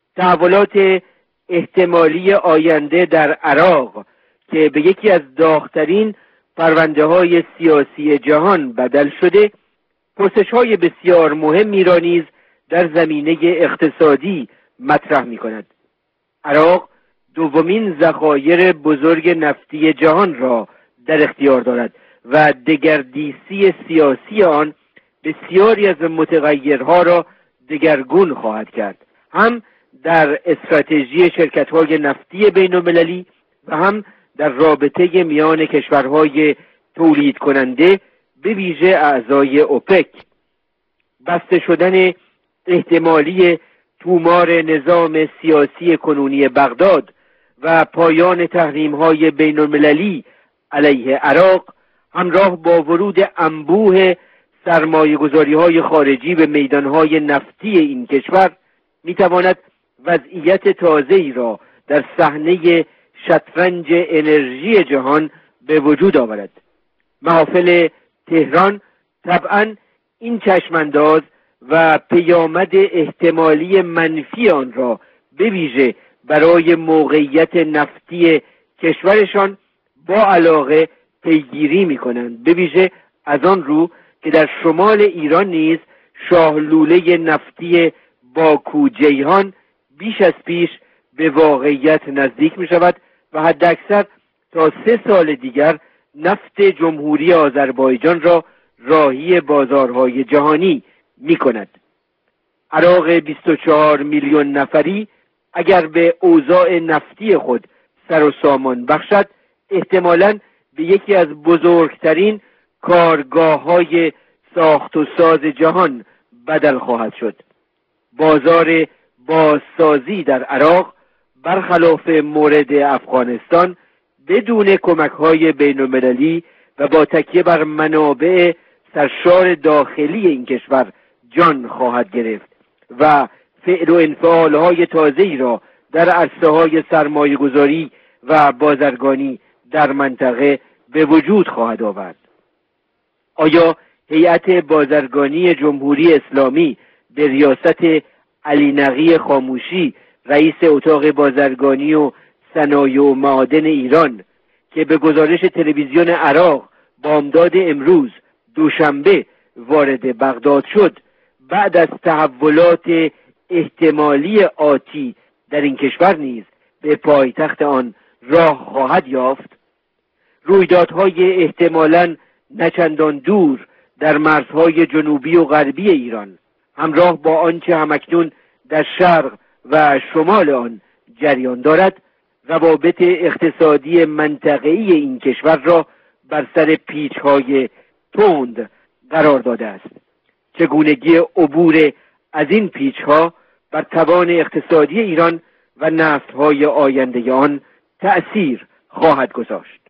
تحولات احتمالی آینده در عراق که به یکی از داغ‌ترین پرونده‌های سیاسی جهان بدل شده، پرسش‌های بسیار مهمی را نیز در زمینه اقتصادی مطرح می‌کند. عراق دومین ذخایر بزرگ نفتی جهان را در اختیار دارد و دگردیسی سیاسی آن بسیاری از متغیرها را دگرگون خواهد کرد، هم در استراتژی شرکت‌های نفتی بین‌المللی و هم در رابطه میان کشورهای تولید کننده به ویژه اعضای اوپک. بسته شدن احتمالی تومار نظام سیاسی کنونی بغداد و پایان تحریم‌های بین‌المللی علیه عراق همراه با ورود انبوه سرمایه‌گذاری‌های خارجی به میدان‌های نفتی این کشور می‌تواند وضعیت تازه‌ای را در صحنه شطرنج انرژی جهان به وجود آورد. محافل تهران طبعاً این چشمانداز و پیامد احتمالی منفی آن را به ویژه برای موقعیت نفتی کشورشان با علاقه پیگیری می کنند، به ویژه از آن رو که در شمال ایران نیز شاه لوله نفتی باکو جیهان بیش از پیش به واقعیت نزدیک می شود و حد اکثر تا سه سال دیگر نفت جمهوری آذربایجان را راهی بازارهای جهانی می کند. عراق بیست و چهار میلیون نفری اگر به اوضاع نفتی خود سر و سامان بخشد، احتمالاً به یکی از بزرگترین کارگاه‌های ساخت و ساز جهان بدل خواهد شد. بازار بازسازی در عراق برخلاف مورد افغانستان بدون کمک‌های بین‌المللی و با تکیه بر منابع سرشار داخلی این کشور جان خواهد گرفت و فعل و انفعال‌های تازه‌ای را در عرصه‌های سرمایه‌گذاری و بازرگانی در منطقه به وجود خواهد آورد. آیا هیئت بازرگانی جمهوری اسلامی به ریاست علی نقی خاموشی رئیس اتاق بازرگانی و صنایع و معادن ایران که به گزارش تلویزیون عراق بامداد امروز دوشنبه وارد بغداد شد، بعد از تحولات احتمالی آتی در این کشور نیز به پایتخت آن راه خواهد یافت؟ رویدادهای احتمالاً نچندان دور در مرزهای جنوبی و غربی ایران همراه با آنچه همکنون در شرق و شمال آن جریان دارد، روابط اقتصادی منطقه‌ای این کشور را بر سر پیچ‌های تند قرار داده است. چگونگی عبور از این پیچ‌ها بر توان اقتصادی ایران و نسل‌های آینده آن تأثیر خواهد گذاشت.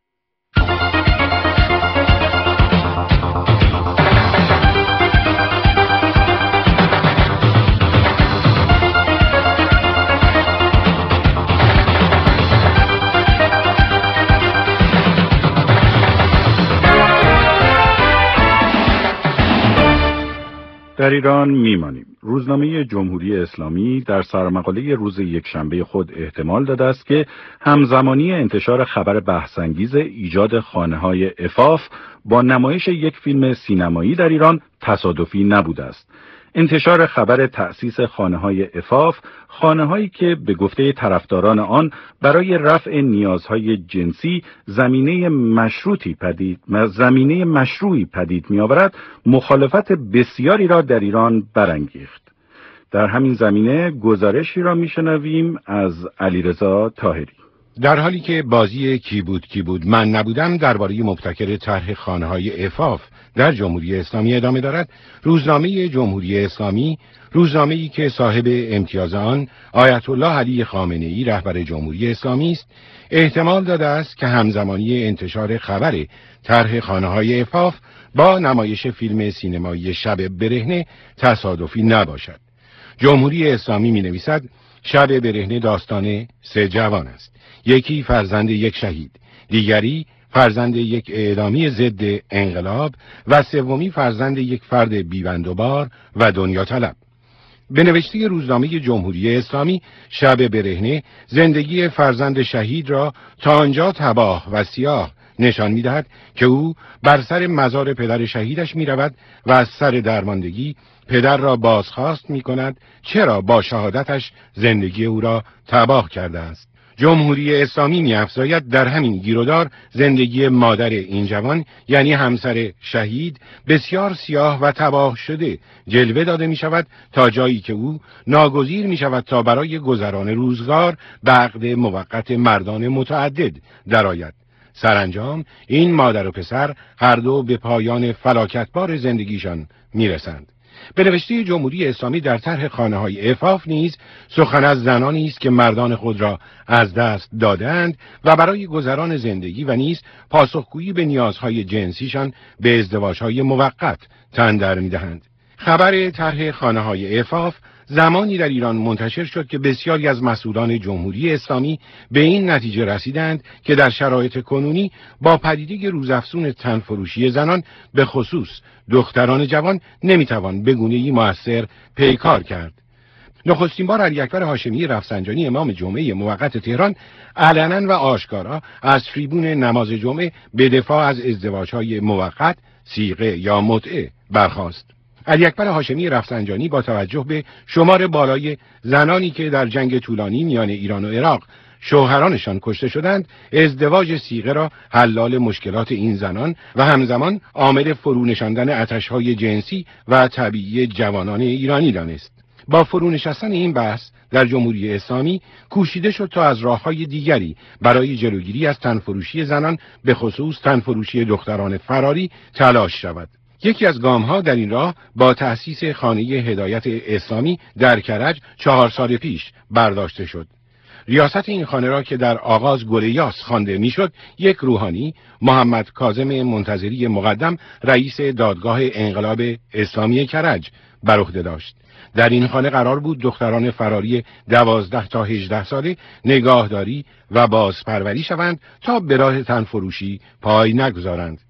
در ایران میمانیم. روزنامه جمهوری اسلامی در سرمقاله روز یکشنبه خود احتمال داده است که همزمانی انتشار خبر بحث‌انگیز ایجاد خانه‌های عفاف با نمایش یک فیلم سینمایی در ایران تصادفی نبوده است. انتشار خبر تأسیس خانه‌های عفاف، خانه‌هایی که به گفته طرفداران آن برای رفع نیازهای جنسی زمینه مشروطی پدید زمینه مشروعی پدید می‌آورد، مخالفت بسیاری را در ایران برانگیخت. در همین زمینه گزارشی را می‌شنویم از علیرضا طاهری. در حالی که بازی کی بود کی بود من نبودم درباره مبتکر طرح خانه‌های عفاف در جمهوری اسلامی ادامه دارد، روزنامه جمهوری اسلامی، روزنامه‌ای که صاحب امتیاز آن آیت الله علی خامنه‌ای رهبر جمهوری اسلامی است، احتمال داده است که همزمانی انتشار خبر طرح خانه‌های عفاف با نمایش فیلم سینمایی شب برهنه تصادفی نباشد. جمهوری اسلامی می‌نویسد شب برهنه داستان سه جوان است. یکی فرزند یک شهید، دیگری فرزند یک اعدامی ضد انقلاب و سومی فرزند یک فرد بی‌بندوبار و دنیا طلب. به نوشته روزنامه جمهوری اسلامی، شب برهنه زندگی فرزند شهید را تا آنجا تباه و سیاه نشان می‌دهد که او بر سر مزار پدر شهیدش می‌رود و از سر درماندگی پدر را بازخواست می‌کند چرا با شهادتش زندگی او را تباه کرده است. جمهوری اسلامی می‌افزاید در همین گیرودار زندگی مادر این جوان یعنی همسر شهید بسیار سیاه و تباه شده جلوه داده می‌شود تا جایی که او ناگزیر می‌شود تا برای گذران روزگار به عقد موقت مردان متعدد درآید. سرانجام این مادر و پسر هر دو به پایان فلاکتبار زندگیشان می‌رسند. به نوشته جمهوری اسلامی در طرح خانه‌های عفاف نیز سخن از زنانی است که مردان خود را از دست دادند و برای گذران زندگی و نیز پاسخگویی به نیازهای جنسیشان به ازدواج‌های موقت تن در می‌دهند. خبر طرح خانه‌های عفاف زمانی در ایران منتشر شد که بسیاری از مسئولان جمهوری اسلامی به این نتیجه رسیدند که در شرایط کنونی با پدیده روزافزون تنفروشی زنان به خصوص دختران جوان نمیتوان به گونه‌ای مؤثر پیکار کرد. نخستین بار علی اکبر هاشمی رفسنجانی امام جمعه موقت تهران علنا و آشکارا از تریبون نماز جمعه به دفاع از ازدواج‌های موقت، صیغه یا متعه برخاست. علی اکبر هاشمی رفسنجانی با توجه به شمار بالای زنانی که در جنگ طولانی میان ایران و عراق شوهرانشان کشته شدند، ازدواج صیغه را حلال مشکلات این زنان و همزمان عامل فرونشاندن آتش‌های جنسی و طبیعی جوانان ایرانی دانست. با فرونشستن این بحث در جمهوری اسلامی کوشیده شد تا از راه‌های دیگری برای جلوگیری از تنفروشی زنان به خصوص تنفروشی دختران فراری تلاش شود. یکی از گام‌ها در این راه با تأسیس خانه هدایت اسلامی در کرج چهار سال پیش برداشته شد. ریاست این خانه را که در آغاز گل یاس خوانده میشد، یک روحانی محمد کاظم منتظری مقدم رئیس دادگاه انقلاب اسلامی کرج بر عهده داشت. در این خانه قرار بود دختران فراری دوازده تا هجده ساله نگاهداری و بازپروری شوند تا به راه تنفروشی پای نگذارند.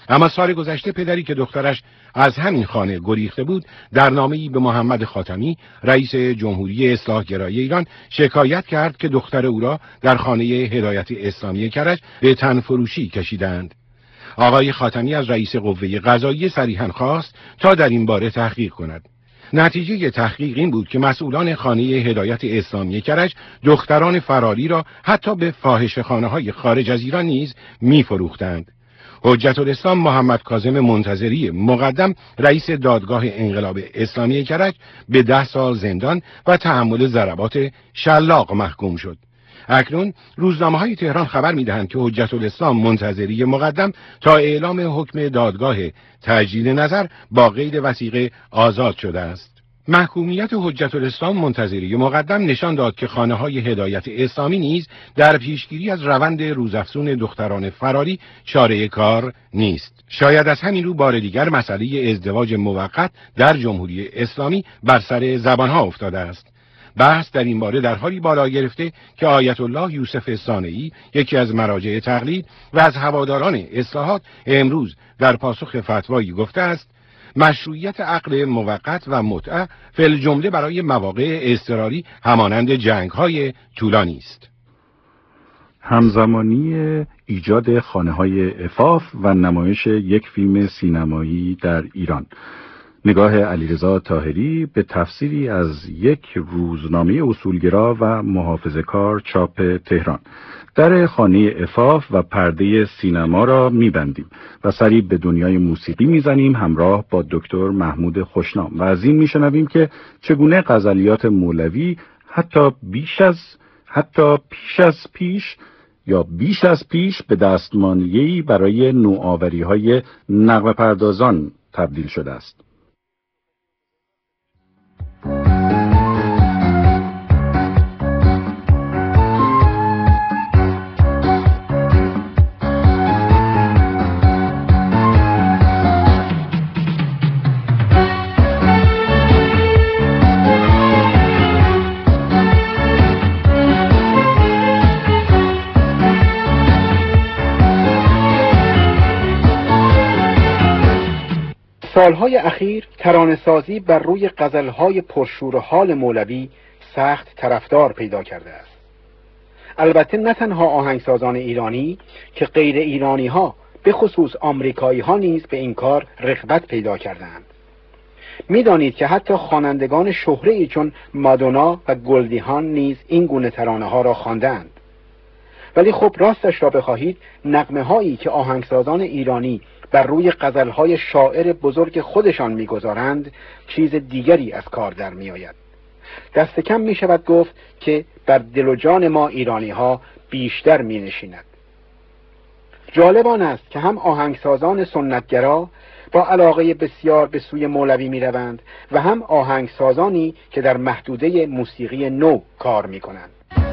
اما سال گذشته پدری که دخترش از همین خانه گریخته بود در نامه‌ای به محمد خاتمی رئیس جمهوری اصلاح گرایی ایران شکایت کرد که دختر او را در خانه هدایت اسلامی کرج به تنفروشی کشیدند. آقای خاتمی از رئیس قوه قضاییه صریحاً خواست تا در این باره تحقیق کند. نتیجه تحقیق این بود که مسئولان خانه هدایت اسلامی کرج دختران فراری را حتی به فاحشه‌خانه‌های خارج از ایران نیز می‌فروختند. حجت الاسلام محمد کاظم منتظری مقدم رئیس دادگاه انقلاب اسلامی کرج به ده سال زندان و تحمل ضربات شلاق محکوم شد. اکنون روزنامه‌های تهران خبر می‌دهند که حجت الاسلام منتظری مقدم تا اعلام حکم دادگاه تجدید نظر با قید وثیقه آزاد شده است. محکومیت حجت الاسلام منتظری مقدم نشان داد که خانه‌های هدایت اسلامی نیز در پیشگیری از روند روزافزون دختران فراری چاره کار نیست. شاید از همین رو بار دیگر مسئله ازدواج موقت در جمهوری اسلامی بر سر زبانها افتاده است. بحث در این باره در حالی بالا گرفته که آیت الله یوسف صانعی، یکی از مراجع تقلید و از هواداران اصلاحات، امروز در پاسخ فتوایی گفته است مشروعیت عقد موقت و متعه فی الجمله برای مواقع اضطراری همانند جنگ‌های طولانی است. همزمانی ایجاد خانه‌های عفاف و نمایش یک فیلم سینمایی در ایران. نگاه علیرضا طاهری به تفسیری از یک روزنامه اصولگرا و محافظه‌کار چاپ تهران. در خانه عفاف و پرده سینما را می‌بندیم و سری به دنیای موسیقی می‌زنیم همراه با دکتر محمود خوشنام و از این می‌شنویم که چگونه غزلیات مولوی حتی بیش از حتی پیش از پیش یا بیش از پیش به دستماندهی برای نوآوری‌های نغمه پردازان تبدیل شده است. سالهای اخیر ترانه‌سازی بر روی غزلهای پرشور و حال مولوی سخت طرفدار پیدا کرده است. البته نه تنها آهنگسازان ایرانی که غیر ایرانی ها به خصوص آمریکایی ها نیز به این کار رغبت پیدا کردند. میدانید که حتی خوانندگان شهره‌ای چون مادونا و گلدیهان نیز این گونه ترانه ها را خواندند. ولی خب راستش را بخواهید نغمه هایی که آهنگسازان ایرانی بر روی غزلهای شاعر بزرگ خودشان میگذارند چیز دیگری از کار در میآید. دست کم می شود گفت که بر دل و جان ما ایرانی ها بیشتر می نشیند. جالب آن است که هم آهنگسازان سنتگرا با علاقه بسیار به سوی مولوی می روند و هم آهنگسازانی که در محدوده موسیقی نو کار می کنند.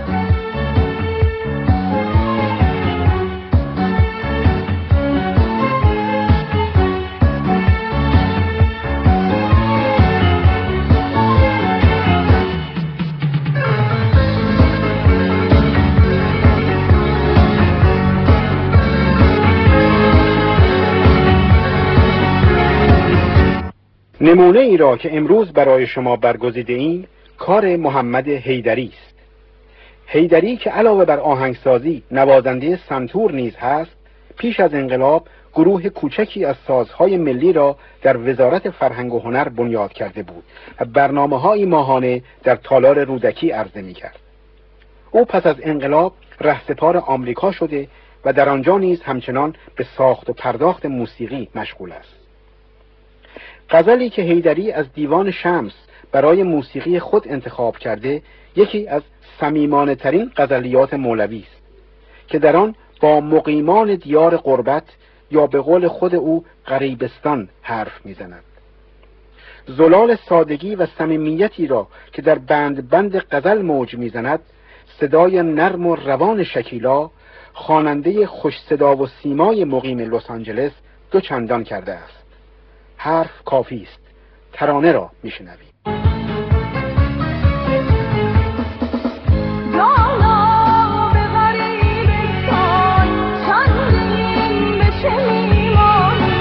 نمونه ای را که امروز برای شما برگزیده ایم کار محمد حیدری است. حیدری که علاوه بر آهنگسازی نوازنده سنتور نیز هست، پیش از انقلاب گروه کوچکی از سازهای ملی را در وزارت فرهنگ و هنر بنیاد کرده بود و برنامه‌های ماهانه در تالار رودکی عرضه می‌کرد. او پس از انقلاب رهسپار آمریکا شده و در آنجا نیز همچنان به ساخت و پرداخت موسیقی مشغول است. غزلی که حیدری از دیوان شمس برای موسیقی خود انتخاب کرده یکی از صمیمانه ترین غزلیات مولوی است که در آن با مقیمان دیار غربت یا به قول خود او غریبستان حرف میزند. زلال سادگی و صمیمیتی را که در بند بند غزل موج میزند، صدای نرم و روان شکیلا خواننده خوش صدا و سیمای مقیم لس آنجلس دو چندان کرده است. حرف کافی است، ترانه را میشنوید. به غریبستان چندین به چه میمانی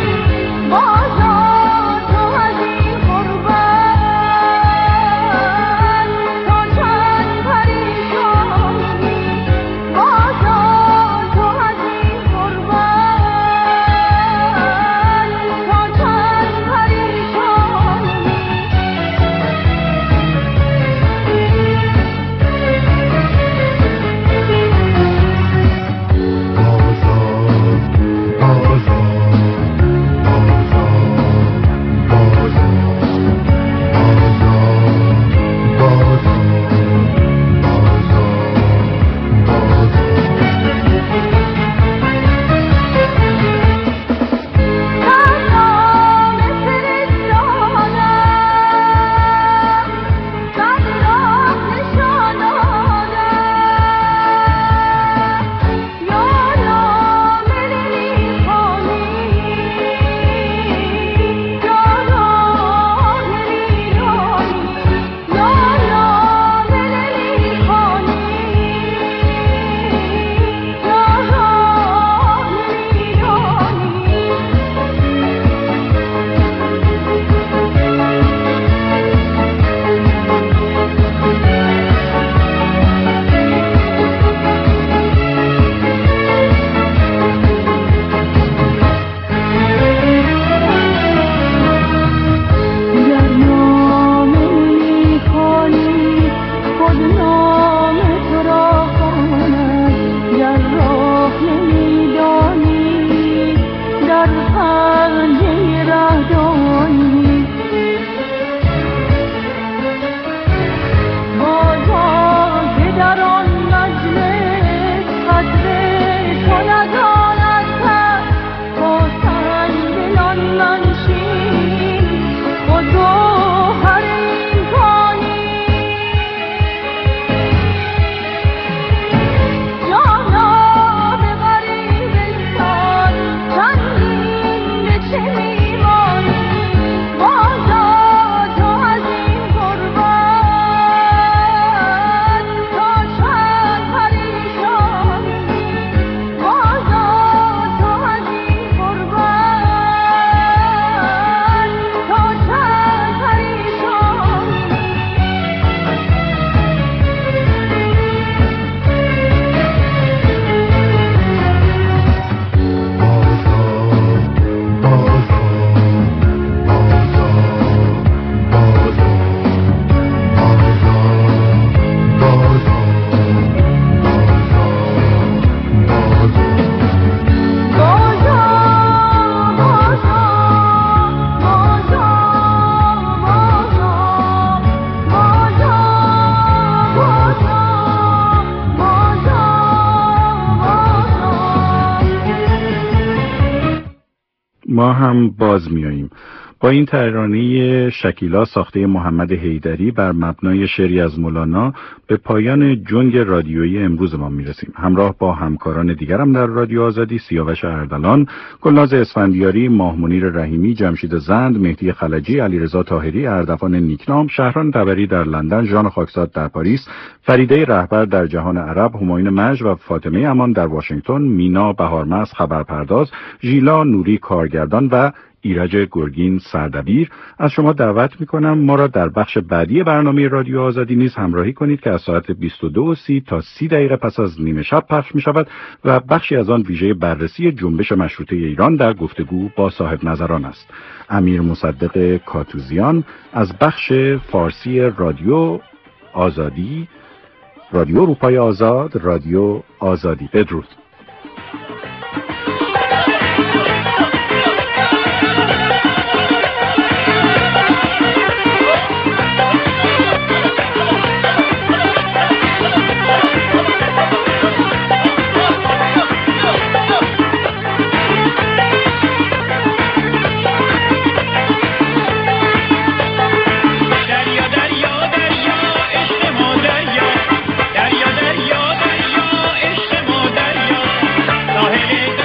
ما هم باز میاییم. با این ترانه شکیلا ساخته محمد حیدری بر مبنای شعری از مولانا به پایان جنگ رادیویی امروز ما میرسیم. همراه با همکاران دیگرم در رادیو آزادی، سیاوش اردلان، گلناز اسفندیاری، ماه منیر رحیمی، جمشید زند، مهدی خلجی، علیرضا طاهری، اردفان نیکنام، شهران تبری در لندن، ژان خاکزاد در پاریس، فریده رهبر در جهان عرب، همایون مجد و فاطمه امان در واشنگتن، مینا بهارمست خبرپرداز، ژیلا نوری کارگردان و ایرج گرگین سردبیر از شما دعوت میکنم ما را در بخش بعدی برنامه رادیو آزادی نیز همراهی کنید که از ساعت بیست و دو و سی تا سی دقیقه پس از نیمه شب پخش می شود و بخشی از آن ویژه بررسی جنبش مشروطه ایران در گفتگو با صاحب نظران است. امیر مصدق کاتوزیان از بخش فارسی رادیو آزادی، رادیو اروپای آزاد، رادیو آزادی. بدرود.